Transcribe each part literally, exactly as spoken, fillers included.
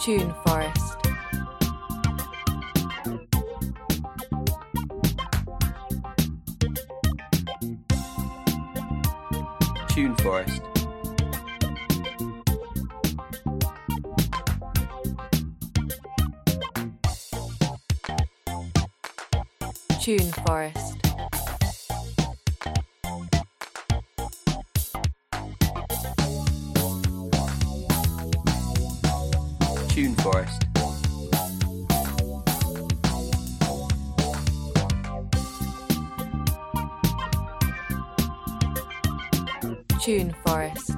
Tune Forest. Tune Forest. Tune Forest. Tune Forest. Tune Forest.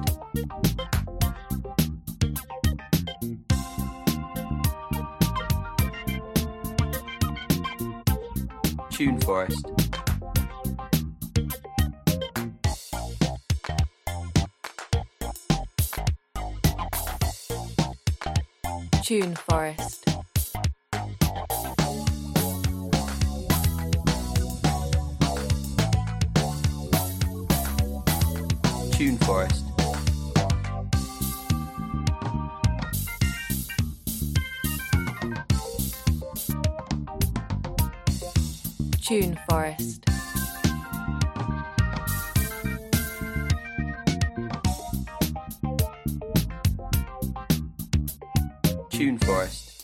Tune Forest. Tune Forest. Tune Forest. Tune Forest. Tune Forest.